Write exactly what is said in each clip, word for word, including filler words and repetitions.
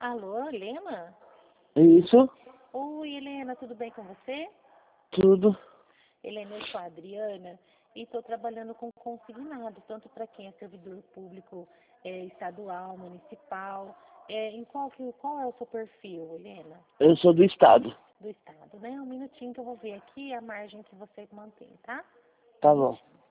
Alô, Helena? Isso, Oi, Helena, tudo bem com você? tudo. Helena, eu sou a Adriana e estou trabalhando com consignado, tanto para quem é servidor público é, estadual, municipal. É, em qual, que, qual é o seu perfil, Helena? Eu sou do estado. Do estado, né? Um minutinho que eu vou ver aqui a margem que você mantém, tá? Um Tá bom. minutinho.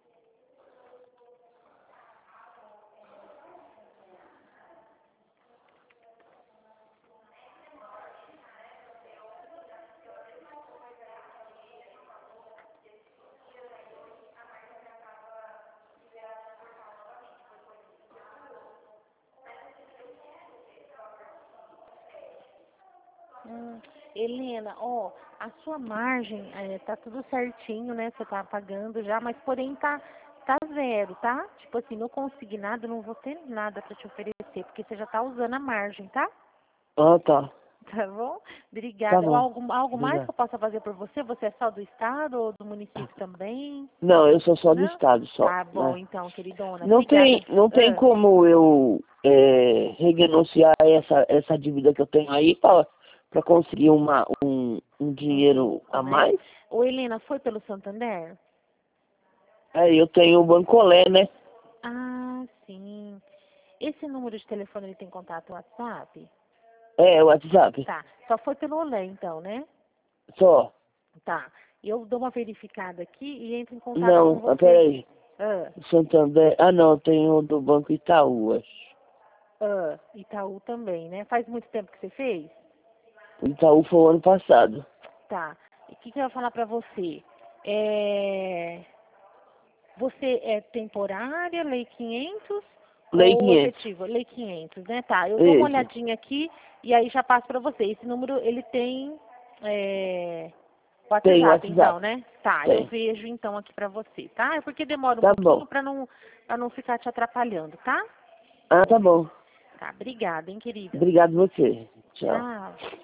Hum, Helena, ó, a sua margem é, tá tudo certinho, né? Você tá pagando já, mas porém tá, tá zero, tá? Tipo assim, no consignado não vou ter nada pra te oferecer, porque você já tá usando a margem, tá? Ah, tá. Tá bom? Tá Obrigada. bom. Algo, algo mais que Obrigado. eu possa fazer por você? Você é só do estado ou do município também? Não, eu sou só do Não? estado, só. Tá bom, Né? então, queridona. Não tem, Obrigada. não tem Ah. como eu é, renegociar essa, essa dívida que eu tenho aí pra, pra conseguir uma, um, um Um dinheiro pouco, a né? mais? Ô, Helena, foi pelo Santander? É, eu tenho o Bancolé, né? Ah, sim. Esse número de telefone ele tem contato no WhatsApp? É, o WhatsApp. Tá. Só foi pelo Olé, então, né? Só. Tá. Eu dou uma verificada aqui e entro em contato com Não, ah, você. peraí. Ah, Santander. Ah, não, tem o do Banco Itaú, acho. ah, Itaú também, né? Faz muito tempo que você fez? O Itaú foi o ano passado. Tá. E o que, que eu ia falar pra você? É... Você é temporária, lei quinhentos Lei ou quinhentos. efetiva? Lei quinhentos, né? Tá. Eu dou uma Isso. olhadinha aqui e aí já passo pra você. Esse número, ele tem... É... Tem WhatsApp, então, WhatsApp. né? Tá, eu Tem. vejo então aqui pra você, tá? É porque demora um Tá bom. pouquinho pra não, pra não ficar te atrapalhando, tá? Ah, tá bom. Tá, obrigada, hein, querida. Obrigado você. Tchau. Tchau.